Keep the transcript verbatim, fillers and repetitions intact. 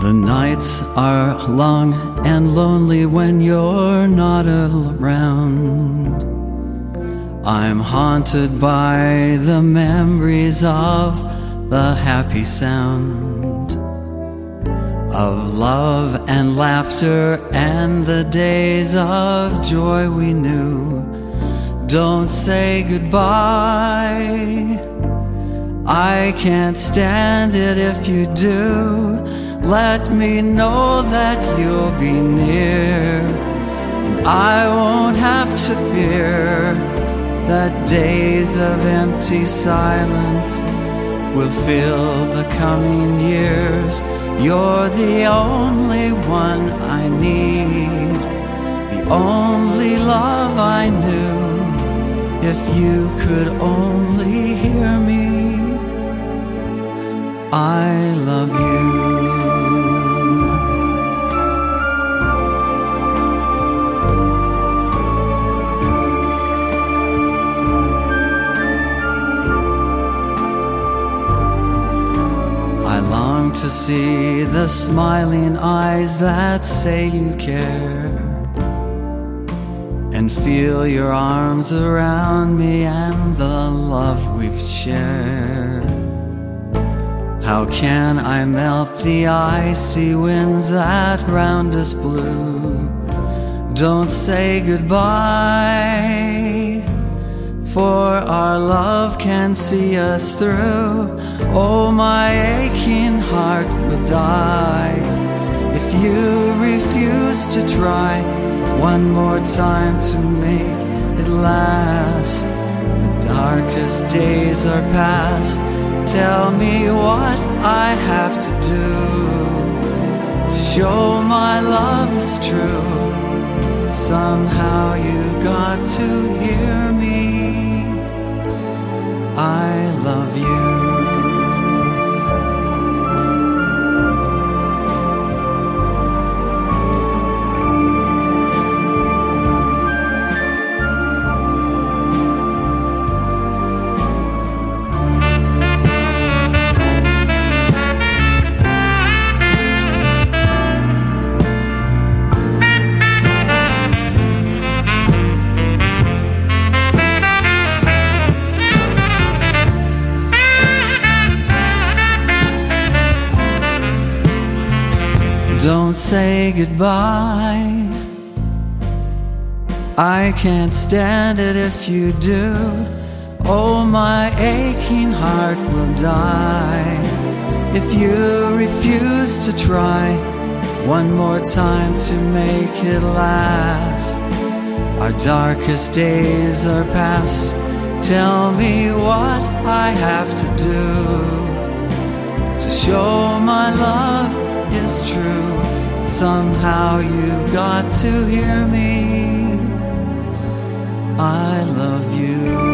The nights are long and lonely when you're not around. I'm haunted by the memories of the happy sound of love and laughter and the days of joy we knew. Don't say goodbye, I can't stand it if you do. Let me know that you'll be near, and I won't have to fear that days of empty silence will fill the coming years. You're the only one I need, the only love I knew. If you could only hear me, I love you. To see the smiling eyes that say you care, and feel your arms around me and the love we've shared. How can I melt the icy winds that round us blew? Don't say goodbye, for our love can see us through. Oh, my aching heart will die if you refuse to try one more time to make it last. The darkest days are past. Tell me what I have to do to show my love is true. Somehow you got to hear me, I love you. Don't say goodbye, I can't stand it if you do. Oh, my aching heart will die if you refuse to try one more time to make it last. Our darkest days are past. Tell me what I have to do to show my love is true. Somehow you got to hear me, I love you.